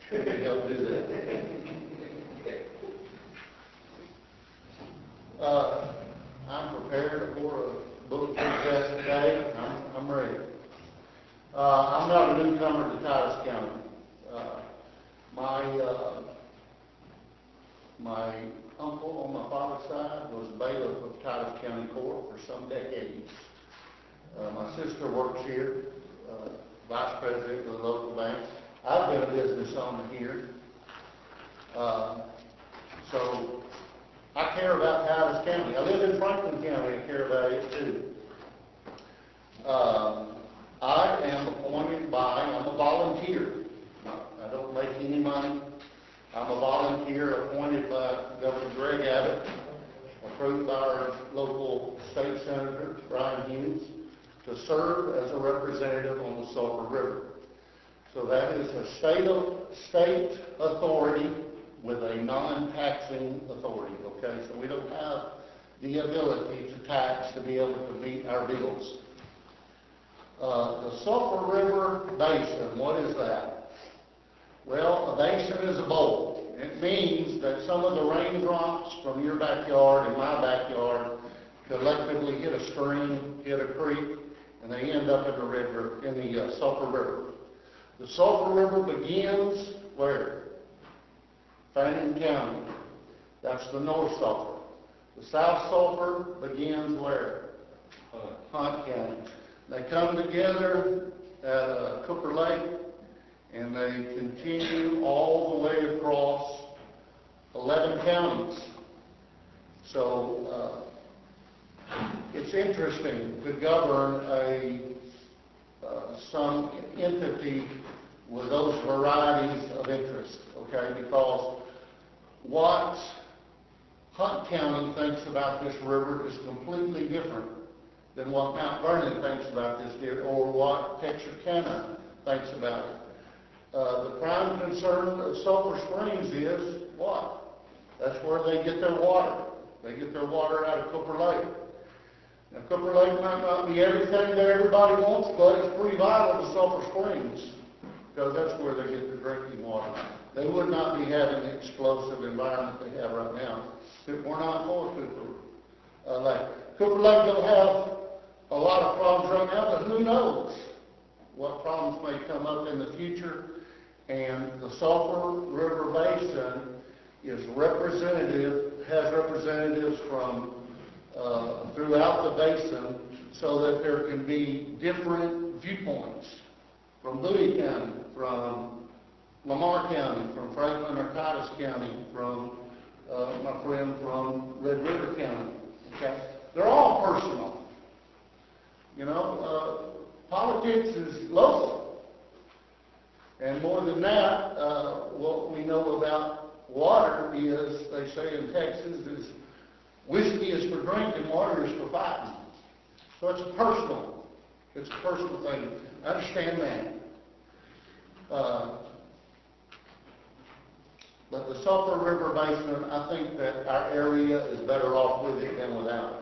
We can help do that. I'm prepared for a bulletproof test today. I'm ready. I'm not a newcomer to Titus County. My uncle on my father's side was bailiff of Titus County Court for some decades. My sister works here, vice president of the local bank. I've been a business owner here. So I care about Titus County. I live in Franklin County. I care about it too. I am appointed by, I'm a volunteer. I don't make any money. I'm a volunteer appointed by Governor Greg Abbott, approved by our local state senator, Brian Hughes, to serve as a representative on the Sulphur River. So that is a state authority with a non-taxing authority, okay? So we don't have the ability to tax to be able to meet our bills. The Sulphur River Basin, what is that? Well, a basin is a bowl. It means that some of the raindrops from your backyard and my backyard collectively hit a stream, hit a creek, and they end up in the river, in the Sulphur River. The Sulphur River begins where? Fannin County. That's the North Sulphur. The South Sulphur begins where? Hunt County. They come together at Cooper Lake, and they continue all the way across 11 counties. So it's interesting to govern some entity with those varieties of interest, okay? Because what Hunt County thinks about this river is completely different than what Mount Vernon thinks about this or what Texarkana thinks about it. The prime concern of Sulphur Springs is what? That's where they get their water. They get their water out of Cooper Lake. Now, Cooper Lake might not be everything that everybody wants, but it's pretty vital to Sulphur Springs because that's where they get their drinking water. They would not be having the explosive environment they have right now if it were not for Cooper Lake. Cooper Lake don't have a lot of problems right now, but who knows what problems may come up in the future. And the Sulphur River Basin is has representatives from throughout the basin so that there can be different viewpoints from Bowie County, from Lamar County, from Franklin or Titus County, from my friend from Red River County. Okay? They're all personal. You know, politics is local. And more than that, what we know about water is, they say in Texas, is whiskey is for drinking, water is for fighting. So it's personal. It's a personal thing. I understand that. But the Sulphur River Basin, I think that our area is better off with it than without it.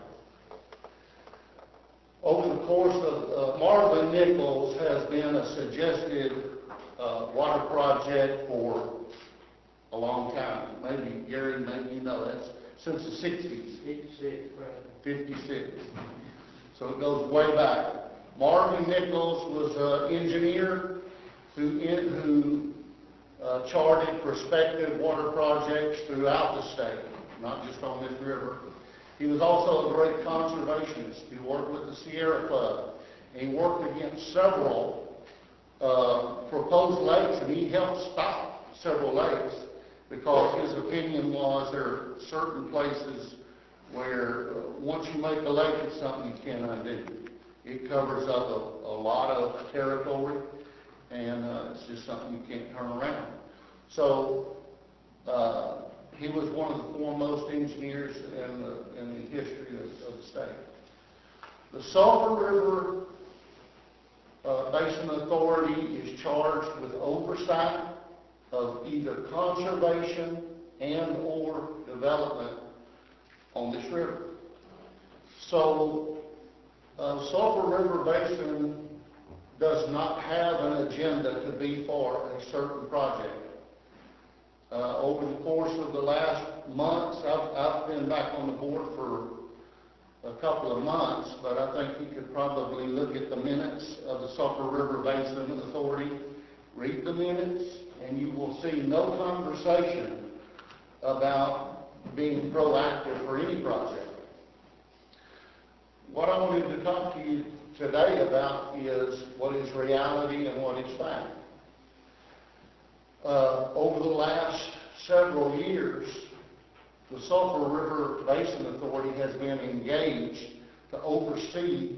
Over the course of Marvin Nichols has been a suggested water project for a long time. Maybe, Gary, maybe you know, that's since the 60s. 56, right. 56. So it goes way back. Marvin Nichols was an engineer who charted prospective water projects throughout the state, not just on this river. He was also a great conservationist. He worked with the Sierra Club. And he worked against several proposed lakes, and he helped stop several lakes because his opinion was there are certain places where once you make a lake, it's something you can't undo. It covers up a lot of territory, and it's just something you can't turn around. So he was one of the foremost engineers in the history of the state. The Sulphur River Basin Authority is charged with oversight of either conservation and or development on this river. So Sulphur River Basin does not have an agenda to be for a certain project. Over the course of the last months, I've been back on the board for a couple of months, but I think you could probably look at the minutes of the Sulphur River Basin Authority, read the minutes, and you will see no conversation about being proactive for any project. What I wanted to talk to you today about is what is reality and what is fact. Over the last several years, the Sulphur River Basin Authority has been engaged to oversee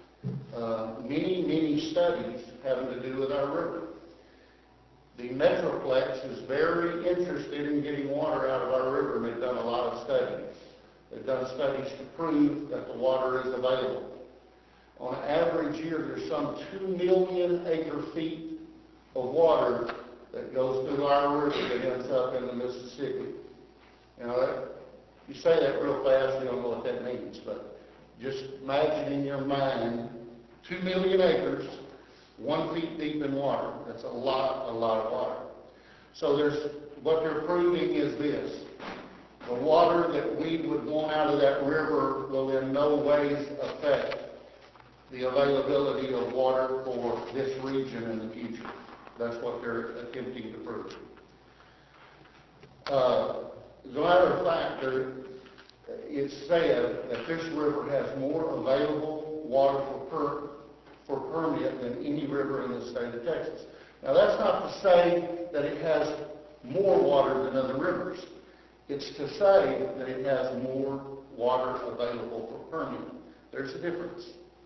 many studies having to do with our river. The Metroplex is very interested in getting water out of our river, and they've done a lot of studies. They've done studies to prove that the water is available. On an average year, there's some 2 million acre-feet of water that goes through our river that ends up in the Mississippi. You know, you say that real fast, you don't know what that means, but just imagine in your mind 2 million acres, 1 feet deep in water. That's a lot of water. So what they're proving is this: the water that we would want out of that river will in no ways affect the availability of water for this region in the future. That's what they're attempting to prove. As a matter of fact, it's said that this river has more available water for permit than any river in the state of Texas. Now, that's not to say that it has more water than other rivers. It's to say that it has more water available for permit. There's a difference.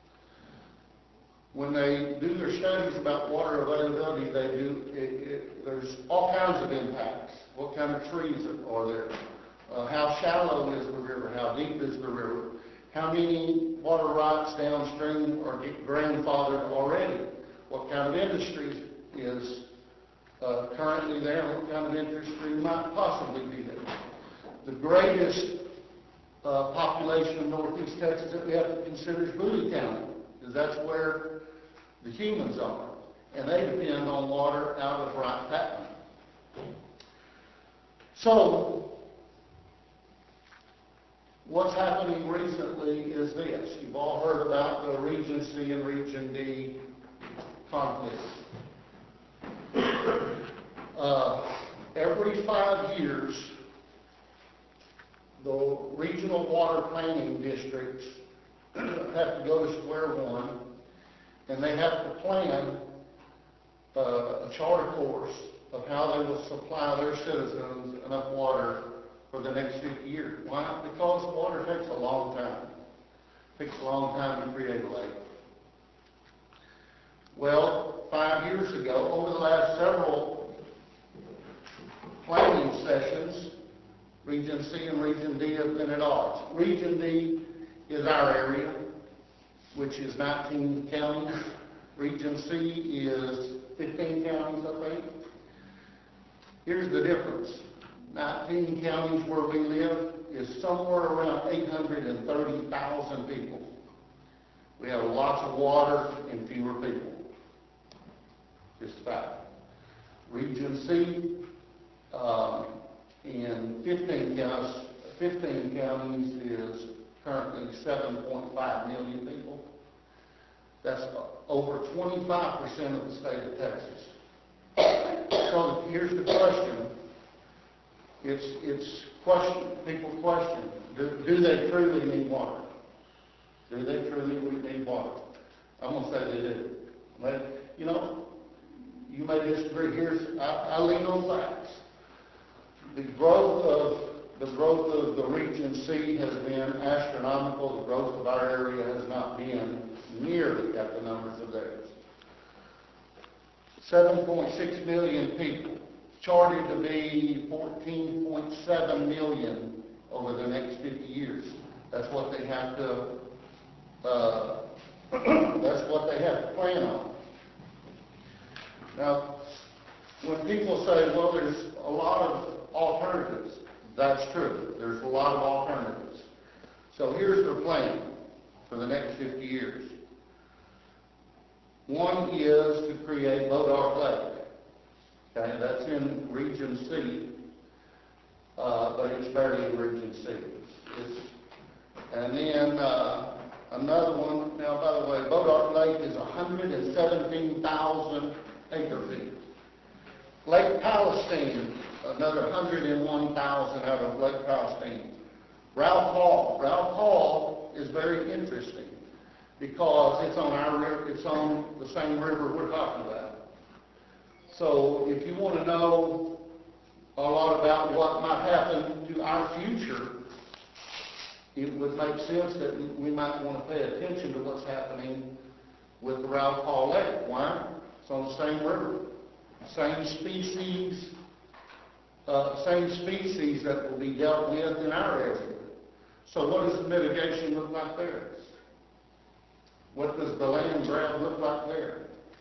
When they do their studies about water availability, there's all kinds of impacts. What kind of trees are there? How shallow is the river? How deep is the river? How many water rights downstream are grandfathered already? What kind of industry is currently there? What kind of industry might possibly be there? The greatest population of northeast Texas that we have to consider is Bowie County, because that's where the humans are, and they depend on water out of Wright Patman. So, what's happening recently is this. You've all heard about the Region C and Region D conflict. Every 5 years, the regional water planning districts have to go to square one, and they have to plan a charter course of how they will supply their citizens enough water for the next 50 years. Why? Because water takes a long time. It takes a long time to create a lake. Well, 5 years ago, over the last several planning sessions, Region C and Region D have been at odds. Region D is our area, which is 19 counties. Region C is 15 counties, I think. Here's the difference. 19 counties where we live is somewhere around 830,000 people. We have lots of water and fewer people. Just a fact. Region C, in 15 counties is currently 7.5 million people. That's over 25% of the state of Texas. So here's the question. People question, do they truly need water? Do they truly need water? I'm going to say they do. But, you know, you may disagree. I lean on facts. The growth of the Region C has been astronomical. The growth of our area has not been nearly at the numbers of theirs. 7.6 million people, charted to be 14.7 million over the next 50 years. That's what they have to. That's what they have to plan on. Now, when people say, "Well, there's a lot of alternatives," that's true. There's a lot of alternatives. So here's their plan for the next 50 years. One is to create Modoc Lake. Okay, that's in Region C, but it's buried in Region C. And then another one, now by the way, Bodart Lake is 117,000 acre-feet. Lake Palestine, another 101,000 out of Lake Palestine. Ralph Hall is very interesting because it's on our river, it's on the same river we're talking about. So if you want to know a lot about what might happen to our future, it would make sense that we might want to pay attention to what's happening with the Ralph Hall Lake. Why? It's on the same river, same species that will be dealt with in our area. So what does the mitigation look like there? What does the land grab look like there?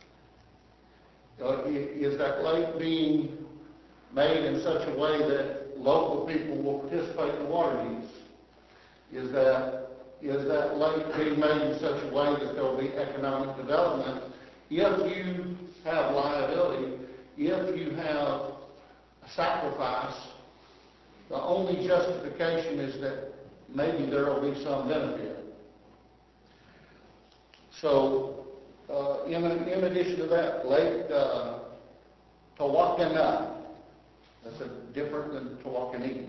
Is that lake being made in such a way that local people will participate in water use? Is that lake being made in such a way that there will be economic development? If you have liability, if you have a sacrifice, the only justification is that maybe there will be some benefit. So, in addition to that, Lake Tawakana, that's different than Tawakoni.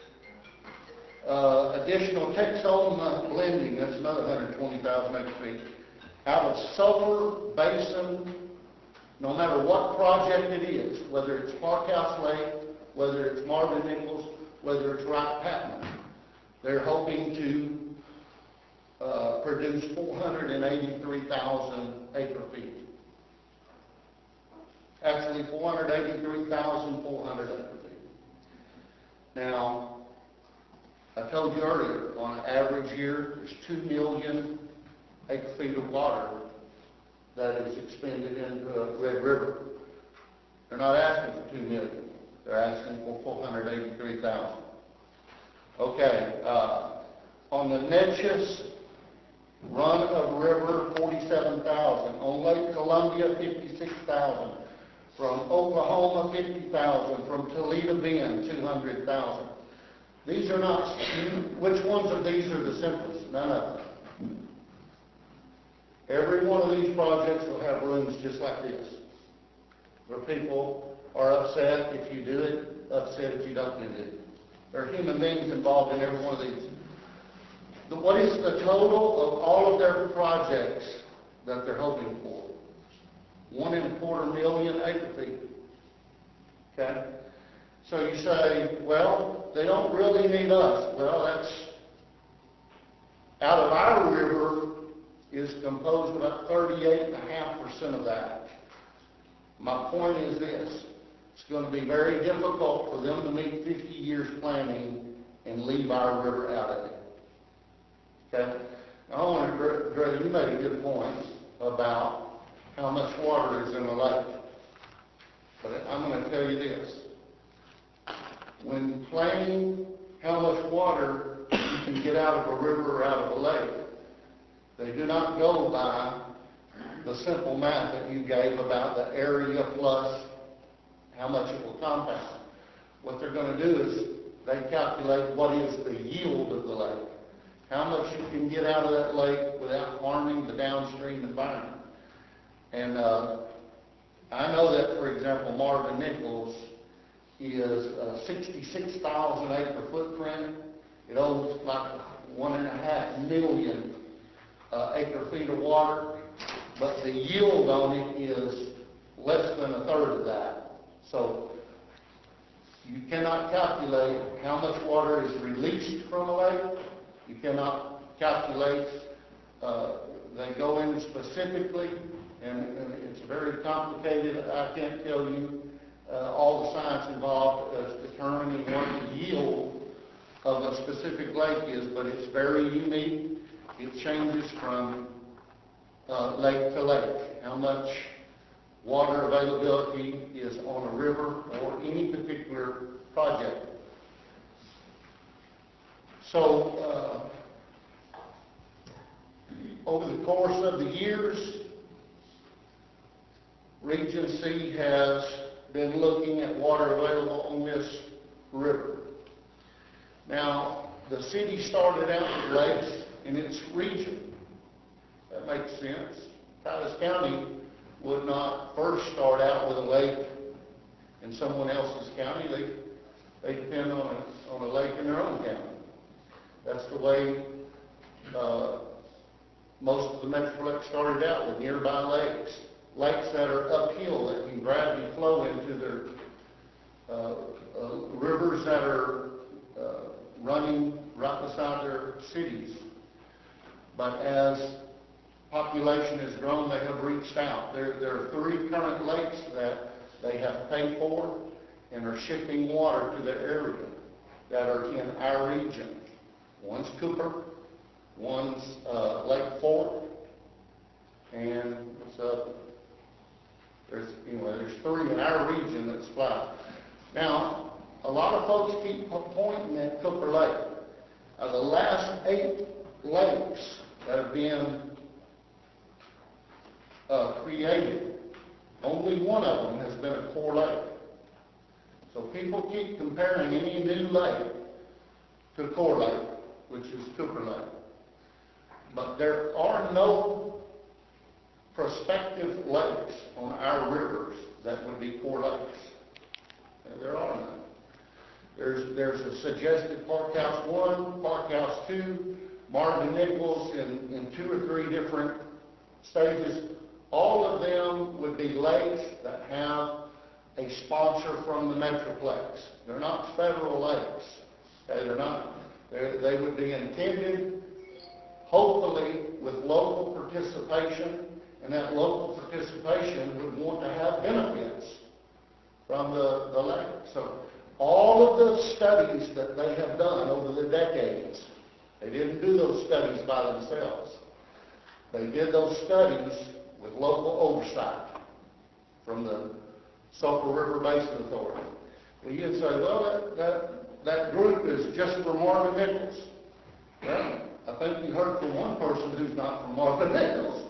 Additional Texoma blending, that's another 120,000 acre-feet. Out of Sulphur Basin, no matter what project it is, whether it's Parkhouse Lake, whether it's Marvin Nichols, whether it's Wright Patman, they're hoping to produce 483,000 acre-feet. Actually, 483,400 acre-feet. Now, I told you earlier, on an average year, there's 2 million acre-feet of water that is expended into Red River. They're not asking for 2 million. They're asking for 483,000. Okay, on the Neches Run of River, 47,000. On Lake Columbia, 56,000. From Oklahoma, 50,000. From Toledo Bend, 200,000. These are not, which ones of these are the simplest? None of them. Every one of these projects will have rooms just like this, where people are upset if you do it, upset if you don't do it. There are human beings involved in every one of these. What is the total of all of their projects that they're hoping for? 1.25 million acre-feet. Okay? So you say, well, they don't really need us. Well, that's, out of our river is composed of about 38.5% of that. My point is this. It's going to be very difficult for them to meet 50 years planning and leave our river out of it. Okay? Now, I want to, Greg, you made a good point about how much water is in the lake. But I'm going to tell you this. When planning how much water you can get out of a river or out of a lake, they do not go by the simple math that you gave about the area plus how much it will compound. What they're going to do is they calculate what is the yield of the lake, how much you can get out of that lake without harming the downstream environment. And I know that, for example, Marvin Nichols is a 66,000 acre footprint. It owns like 1.5 million acre feet of water, but the yield on it is less than a third of that. So you cannot calculate how much water is released from a lake. You cannot calculate, they go in specifically, and it's very complicated. I can't tell you all the science involved as determining what the yield of a specific lake is, but it's very unique. It changes from lake to lake, how much water availability is on a river or any particular project. So, over the course of the years, Region C has been looking at water available on this river. Now, the city started out with lakes in its region. That makes sense. Titus County would not first start out with a lake in someone else's county. They depend on a lake in their own county. That's the way most of the Metroplex started out, with nearby lakes. Lakes that are uphill that can gravity flow into their rivers that are running right beside their cities. But as population has grown, they have reached out. There are 3 current lakes that they have paid for and are shipping water to the area that are in our region. One's Cooper, one's Lake Fork, and there's 3 in our region that supply. Now, a lot of folks keep pointing at Cooper Lake. The last 8 lakes that have been created, only one of them has been a core lake. So people keep comparing any new lake to Core Lake, which is Cooper Lake. But there are no prospective lakes on our rivers that would be core lakes. There are none. There's a suggested Park House 1, Park House 2, Marvin Nichols in 2 or 3 different stages. All of them would be lakes that have a sponsor from the Metroplex. They're not federal lakes. Okay, they're not. They would be intended, hopefully, with local participation, and that local participation would want to have benefits from the lake. So all of the studies that they have done over the decades, they didn't do those studies by themselves. They did those studies with local oversight from the Sulphur River Basin Authority. Well, you'd say, well, that group is just for Marvin Nichols. Well, I think you heard from one person who's not from Marvin Nichols.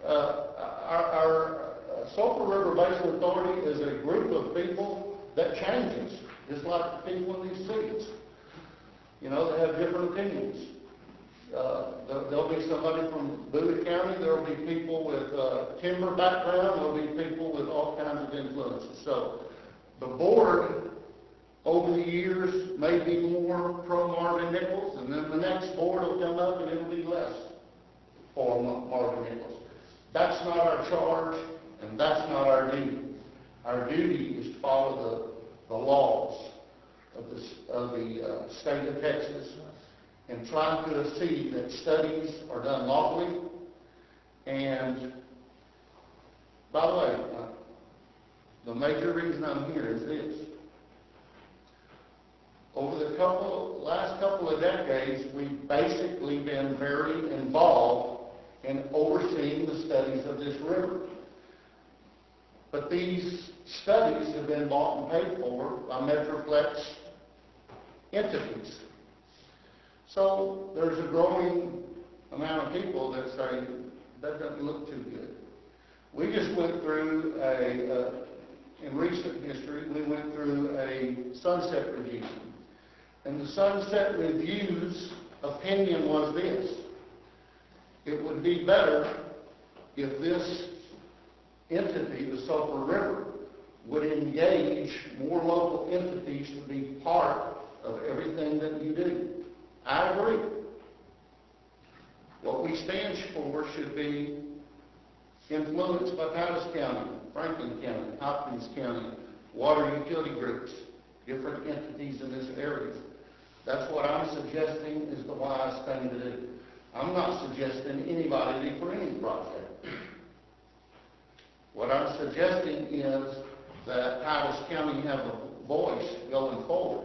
Our Sulphur River Basin Authority is a group of people that changes, just like the people in these cities. You know, they have different opinions. There'll be somebody from Bowie County, there'll be people with timber background, there'll be people with all kinds of influences. So the board, over the years, may be more pro-Marvin Nichols, and then the next board will come up and it'll be less for Marvin Nichols. That's not our charge, and that's not our duty. Our duty is to follow the laws of the state of Texas, and try to see that studies are done lawfully. And by the way, the major reason I'm here is this. Over the last couple of decades, we've basically been very involved in overseeing the studies of this river. But these studies have been bought and paid for by Metroplex entities. So there's a growing amount of people that say, that doesn't look too good. We just went through in recent history, we went through a sunset review. And the sunset review's opinion was this: it would be better if this entity, the Sulphur River, would engage more local entities to be part of everything that you do. I agree. What we stand for should be influenced by Titus County, Franklin County, Hopkins County, water utility groups, different entities in this area. That's what I'm suggesting is the wise thing to do. I'm not suggesting anybody for any project. What I'm suggesting is that Titus County have a voice going forward.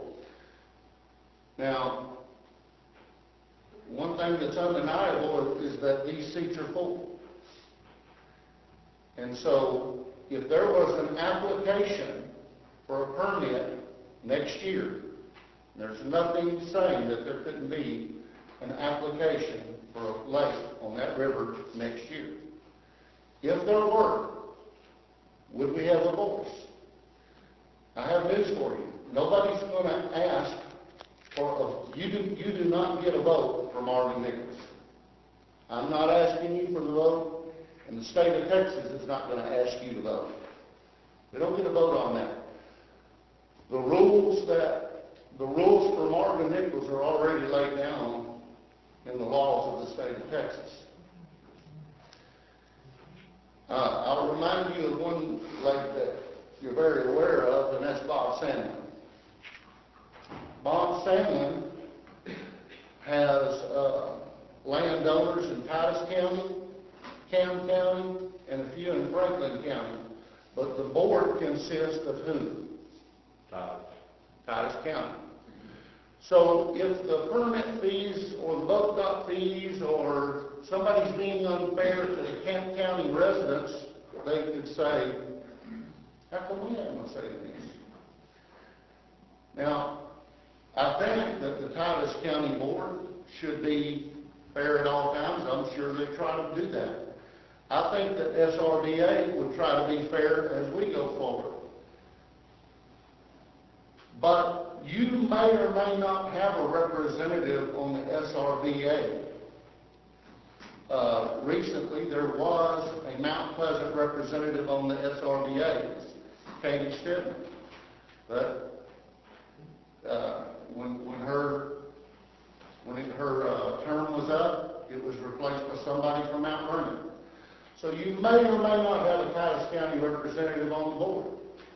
Now, one thing that's undeniable is that these seats are full. And so, if there was an application for a permit next year, there's nothing saying that there couldn't be an application for a lake on that river next year. If there were, would we have a voice? I have news for you. Nobody's going to ask You do not get a vote for Marvin Nichols. I'm not asking you for the vote, and the state of Texas is not going to ask you to vote. They don't get a vote on that. The rules for Marvin Nichols are already laid down in the laws of the state of Texas. I'll remind you of one lake that you're very aware of, and that's Bob Sandlin. Bob Sandlin has landowners in Titus County, Camden County, and a few in Franklin County. But the board consists of who? Titus County. So if the permit fees or the boat dock fees or somebody's being unfair to the Camden County residents, they could say, how come we have no say in this? Now, I think that the Titus County Board should be fair at all times. I'm sure they try to do that. I think that SRVA would try to be fair as we go forward. But you may or may not have a representative on the SRVA. Recently, there was a Mount Pleasant representative on the SRVA, Katie Stedman. But when her term was up, it was replaced by somebody from Mount Vernon. So you may or may not have a Titus County representative on the board.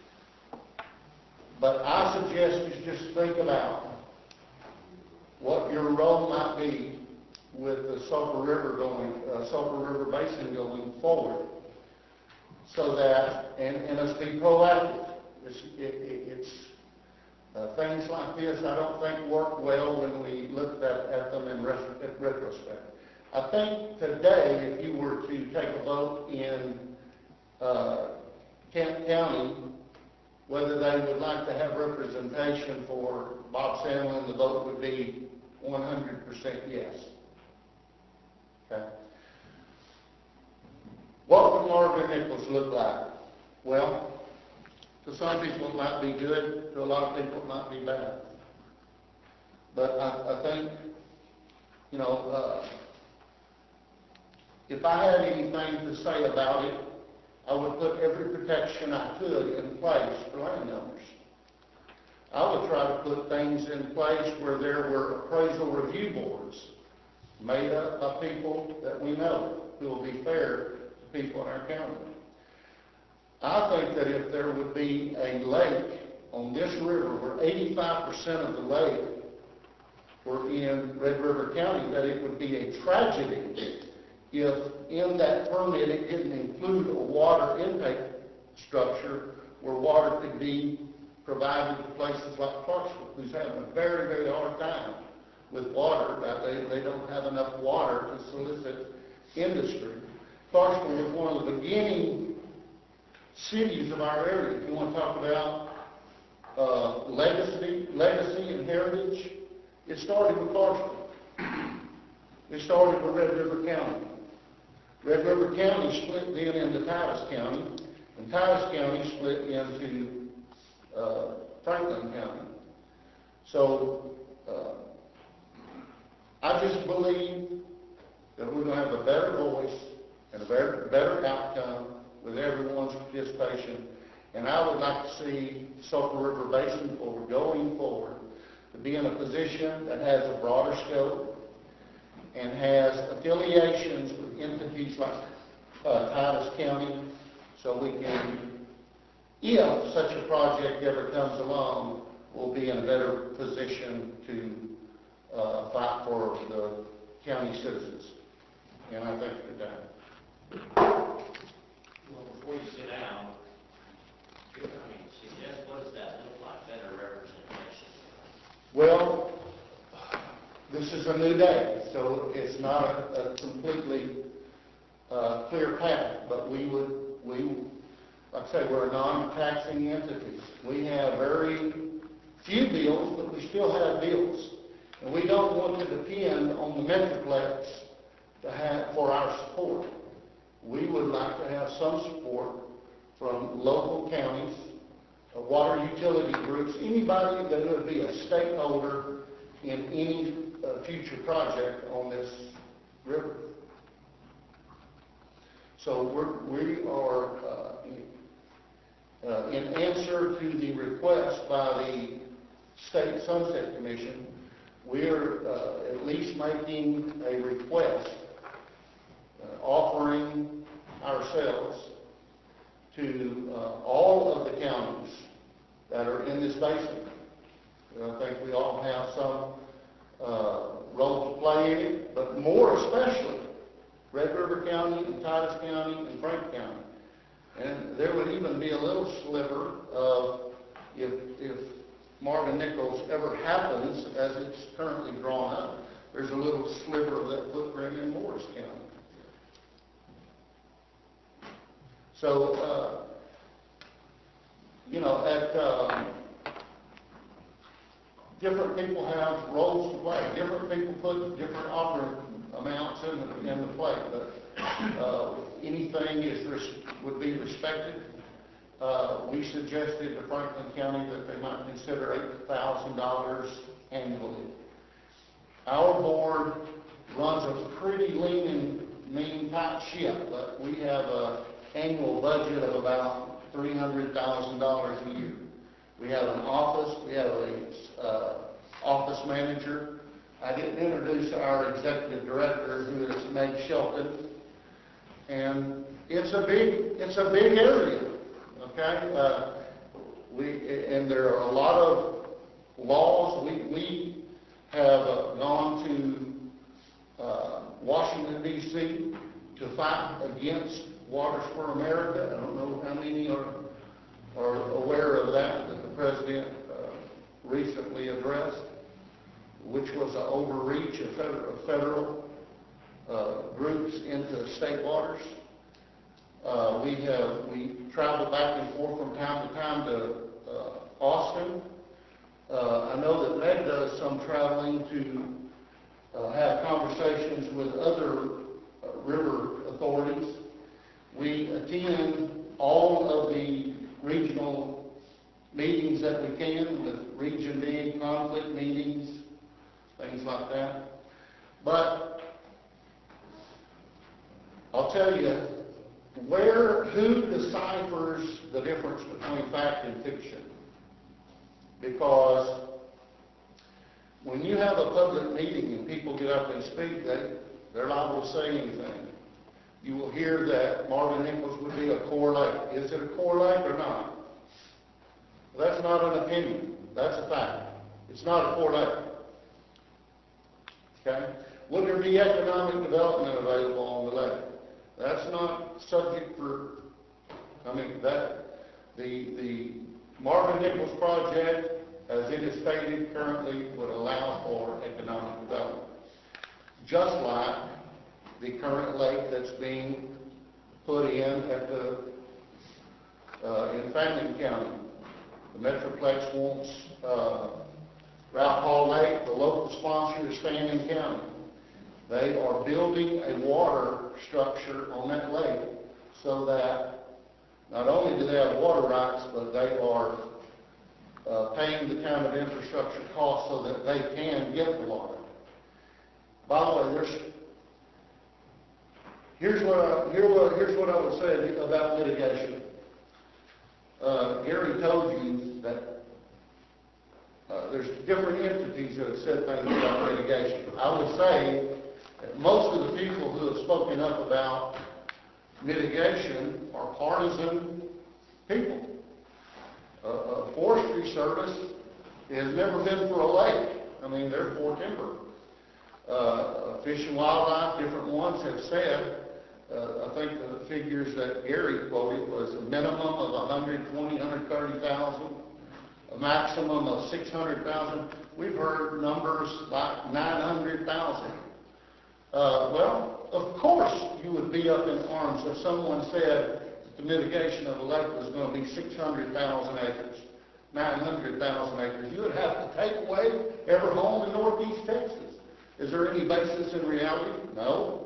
But I suggest you just think about what your role might be with the Sulphur River Basin going forward, so that and us be proactive. Things like this I don't think work well when we look at them in retrospect. I think today, if you were to take a vote in Kent County, whether they would like to have representation for Bob Sandlin, the vote would be 100% yes. Okay. What would Marvin Nichols look like? Well, to some people it might be good, to a lot of people it might be bad. But I think, if I had anything to say about it, I would put every protection I could in place for landowners. I would try to put things in place where there were appraisal review boards made up by people that we know who will be fair to people in our county. I think that if there would be a lake on this river where 85% of the lake were in Red River County, that it would be a tragedy if in that permit it didn't include a water intake structure where water could be provided to places like Clarksville, who's having a very, very hard time with water. They don't have enough water to solicit industry. Clarksville was one of the beginning cities of our area. If you want to talk about legacy and heritage, it started with Clarksville. It started with Red River County. Red River County split then into Titus County, and Titus County split into Franklin County. So I just believe that we're going to have a better voice and a better outcome with everyone's participation. And I would like to see Sulphur River Basin going forward to be in a position that has a broader scope and has affiliations with entities like Titus County, so we can, if such a project ever comes along, we'll be in a better position to fight for the county citizens. And I thank you for that. Well, before you sit down, suggest what does that look like, better representation? Well, this is a new day, so it's not a completely clear path, but like I say, we're a non-taxing entity. We have very few bills, but we still have bills. And we don't want to depend on the Metroplex for our support. We would like to have some support from local counties, water utility groups, anybody that would be a stakeholder in any future project on this river. So we are in answer to the request by the State Sunset Commission, we're at least making a request, offering ourselves to all of the counties that are in this basin. I think we all have some role to play in it, but more especially Red River County and Titus County and Frank County. And there would even be a little sliver of, if Marvin Nichols ever happens as it's currently drawn up, there's a little sliver of that footprint in Morris County. So, you know, different people have roles to play. Different people put different opera amounts in the play, but anything would be respected. We suggested to Franklin County that they might consider $8,000 annually. Our board runs a pretty lean and mean tight ship, but we have an annual budget of about $300,000 a year. We have an office, we have a office manager. I didn't introduce our executive director, who is Meg Shelton, and it's a big area, okay? And there are a lot of laws. We have gone to Washington, D.C. to fight against Waters for America. I don't know how many are aware of that the President recently addressed, which was an overreach of federal groups into state waters. We travel back and forth from time to time to Austin. I know that Meg does some traveling to have conversations with other river authorities. We attend all of the regional meetings that we can, with Region D, conflict meetings, things like that. But I'll tell you, who deciphers the difference between fact and fiction? Because when you have a public meeting and people get up and speak, they're liable to say anything. You will hear that Marvin Nichols would be a core lake. Is it a core lake or not? Well, that's not an opinion. That's a fact. It's not a core lake. Okay? Would there be economic development available on the lake? That's not subject for, the Marvin Nichols project, as it is stated currently, would allow for economic development. Just like the current lake that's being put in in Fannin County. The Metroplex wants Ralph Hall Lake. The local sponsor is Fannin County. They are building a water structure on that lake so that not only do they have water rights, but they are paying the kind of infrastructure costs so that they can get the water. By the way, here's what I would say about mitigation. Gary told you that there's different entities that have said things about mitigation. I would say that most of the people who have spoken up about mitigation are partisan people. Forestry Service has never been for a lake. They're for timber. Fish and Wildlife, different ones have said, I think the figures that Gary quoted was a minimum of 120, 130,000, a maximum of 600,000. We've heard numbers like 900,000. Well, of course you would be up in arms if someone said that the mitigation of a lake was going to be 600,000 acres, 900,000 acres. You would have to take away every home in northeast Texas. Is there any basis in reality? No.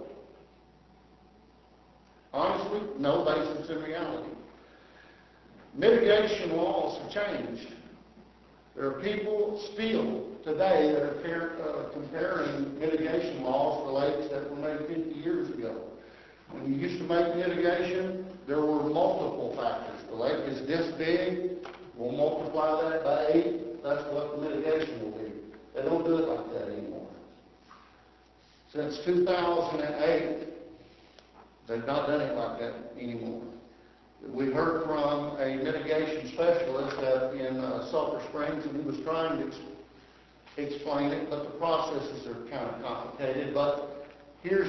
Honestly, no basis in reality. Mitigation laws have changed. There are people still today that are comparing mitigation laws for lakes that were made 50 years ago. When you used to make mitigation, there were multiple factors. The lake is this big, we'll multiply that by 8, that's what the mitigation will be. They don't do it like that anymore. Since 2008, they've not done it like that anymore. We heard from a mitigation specialist in Sulphur Springs, and he was trying to explain it, but the processes are kind of complicated. But here's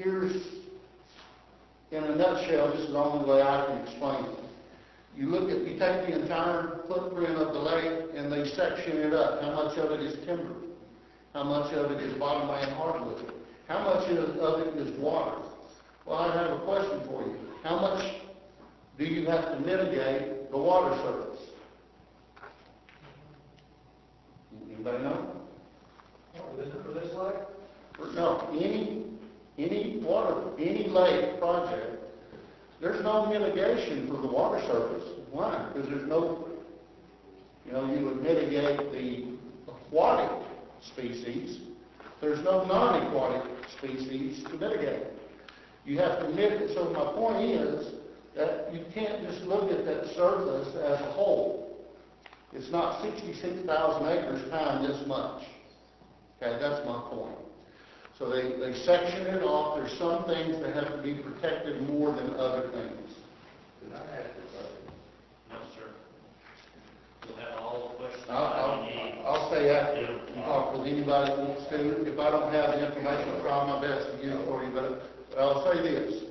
in a nutshell, this is the only way I can explain it. You take the entire footprint of the lake and they section it up. How much of it is timber? How much of it is bottomland hardwood? How much of it is water? Well, I have a question for you. How much do you have to mitigate the water surface? Anybody know? Is it for this lake? No, any lake project, there's no mitigation for the water surface. Why? Because there's no, you would mitigate the aquatic species. There's no non-aquatic species to mitigate. You have to mitigate. So my point is that you can't just look at that surface as a whole. It's not 66,000 acres times this much. Okay, that's my point. So they section it off. There's some things that have to be protected more than other things. Did I ask you something? No, sir. You'll have all the questions you need. I'll say after you talk with anybody that wants to. If I don't have the information, I'll try my best to get it for you. But I'll say this.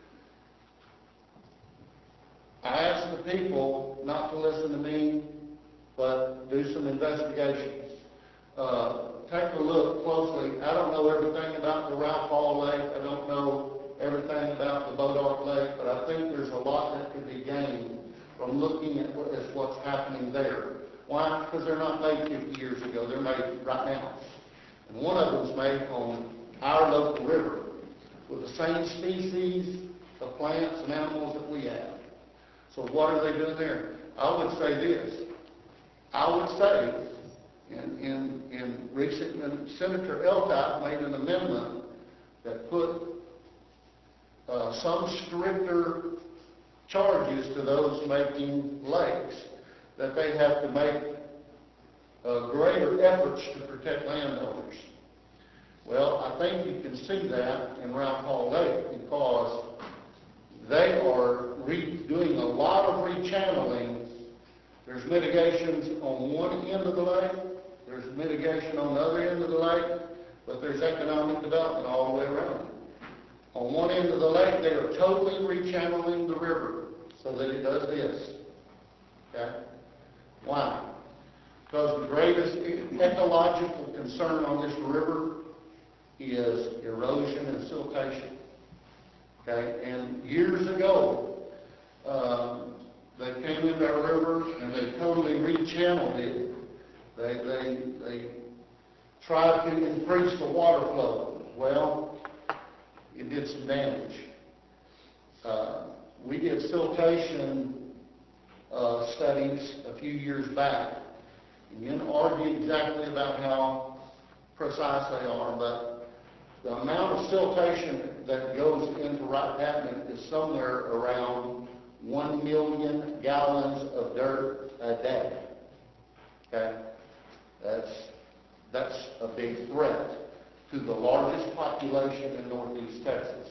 I ask the people not to listen to me, but do some investigations. Take a look closely. I don't know everything about the Ralph Hall Lake. I don't know everything about the Bodart Lake, but I think there's a lot that could be gained from looking at what's happening there. Why? Because they're not made 50 years ago. They're made right now. And one of them's made on our local river with the same species of plants and animals that we have. So what are they doing there? I would say this. I would say, in recent, Senator Eltott made an amendment that put some stricter charges to those making lakes, that they have to make greater efforts to protect landowners. Well, I think you can see that in Ralph Hall Lake because they are doing a lot of rechanneling. There's mitigations on one end of the lake, there's mitigation on the other end of the lake, but there's economic development all the way around. On one end of the lake, they are totally rechanneling the river so that it does this. Okay? Why? Because the greatest ecological concern on this river is erosion and siltation. Okay? And years ago, they came into our river and they totally rechanneled it. They tried to increase the water flow. Well, it did some damage. We did siltation studies a few years back. And you can argue exactly about how precise they are, but the amount of siltation that goes into Wright Patman is somewhere around 1 million gallons of dirt a day. Okay? That's a big threat to the largest population in Northeast Texas.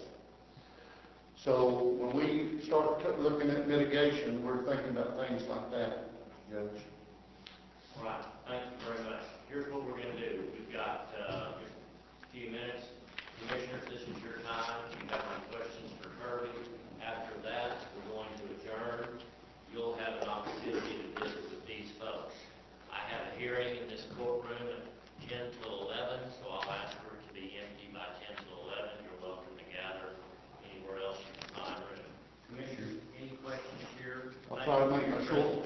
So when we start looking at mitigation, we're thinking about things like that, Judge. All right, thank you very much. Here's what we're going to do. We've got just a few minutes. Commissioners, this is your time. If you have any questions for Kirby, after that, we're going to adjourn. You'll have an opportunity to visit with these folks. I have a hearing in this courtroom at 10 till 11, so I'll ask for it to be empty by 10 till 11. You're welcome to gather anywhere else you can find room. Commissioners, any questions here? I'll try to make my short